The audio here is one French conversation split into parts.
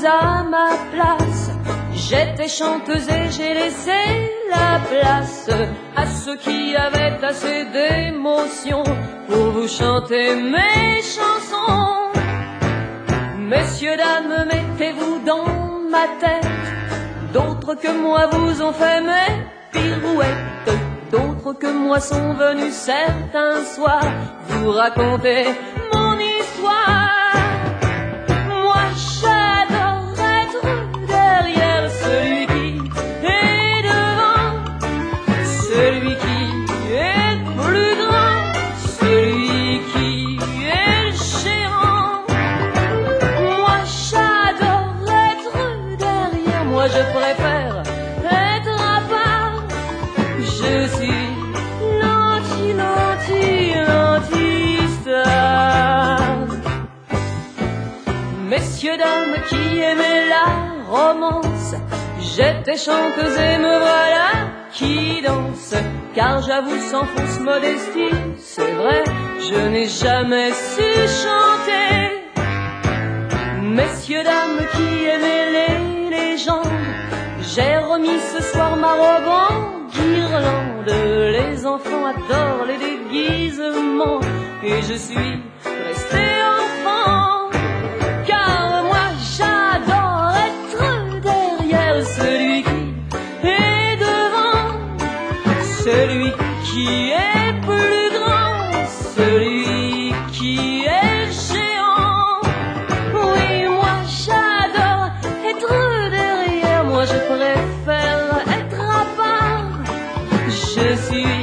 vous à ma place. J'étais chanteuse et j'ai laissé la place à ceux qui avaient assez d'émotion pour vous chanter mes chansons. Messieurs, dames, mettez-vous dans ma tête. D'autres que moi vous ont fait mes pirouettes. D'autres que moi sont venus certains soirs vous raconter mon histoire. Moi j'adore être derrière celui qui est devant, celui qui est plus grand, celui qui est géant. Moi j'adore être derrière, moi je préfère être à part. Je suis l'anti-star. Messieurs, dames qui aimaient la romance, j'étais chanteuse et me voilà qui danse. Car j'avoue sans fausse modestie, c'est vrai, je n'ai jamais su chanter. Messieurs, dames qui aimaient les légendes, j'ai remis ce soir ma robe en guirlande. Les enfants adorent les déguisements et je suis resté enfant. Car moi j'adore être derrière celui qui est devant, celui qui est plus grand, celui qui est géant. Oui, moi j'adore être derrière, moi je préfère être à part. Je suis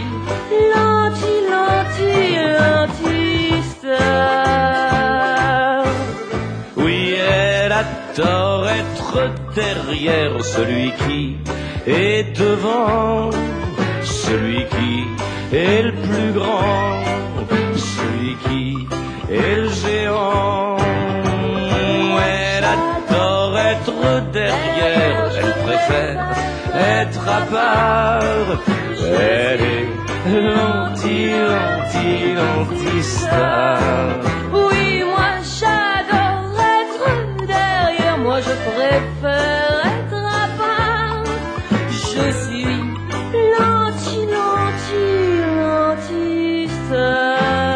l'anti-star. Oui, elle adore être derrière celui qui est devant, celui qui est le plus grand, celui qui est le géant. Elle adore être derrière, elle préfère être à part. Elle est l'anti-star. Oui, moi j'adore être derrière, moi je préfère être à part. Je suis l'anti-star.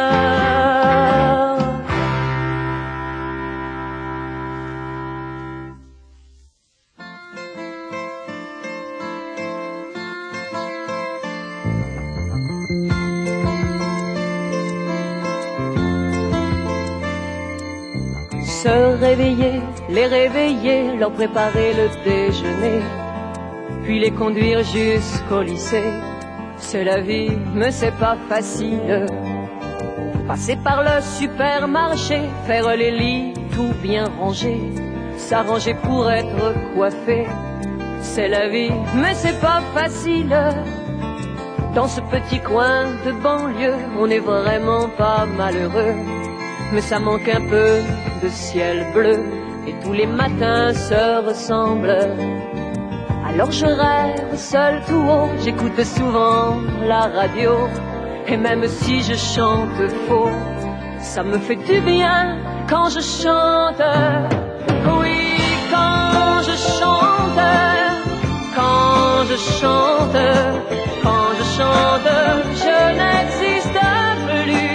Se réveiller, les réveiller, leur préparer le déjeuner, puis les conduire jusqu'au lycée. C'est la vie, mais c'est pas facile. Passer par le supermarché, faire les lits tout bien rangés, s'arranger pour être coiffé. C'est la vie, mais c'est pas facile. Dans ce petit coin de banlieue, on n'est vraiment pas malheureux. Mais ça manque un peu de ciel bleu et tous les matins se ressemblent. Alors je rêve seul tout haut, j'écoute souvent la radio. Et même si je chante faux, ça me fait du bien quand je chante. Oui, quand je chante, quand je chante, quand je chante, je n'existe plus.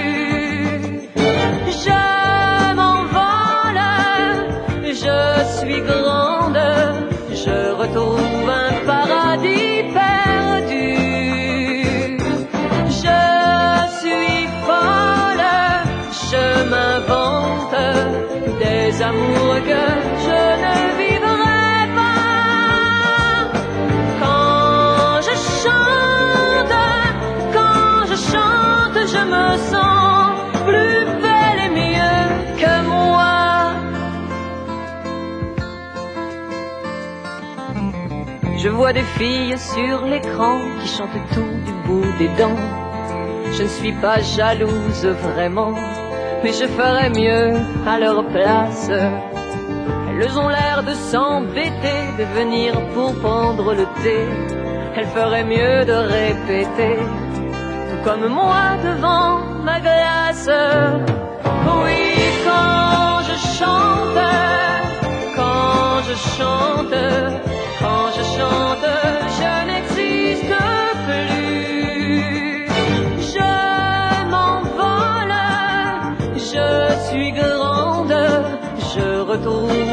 Je m'envole, je suis grande, je retrouve un paradis perdu. Je suis folle, je m'invente des amours que je ne vivrai pas. Quand je chante, je me sens plus belle et mieux que moi. Je vois des filles sur l'écran qui chantent tout du bout des dents. Je ne suis pas jalouse vraiment, mais je ferais mieux à leur place. Elles ont l'air de s'embêter de venir pour prendre le thé. Elles feraient mieux de répéter, tout comme moi devant ma glace. Oui, quand je chante, chante, quand je chante, je n'existe plus. Je m'envole, je suis grande, je retrouve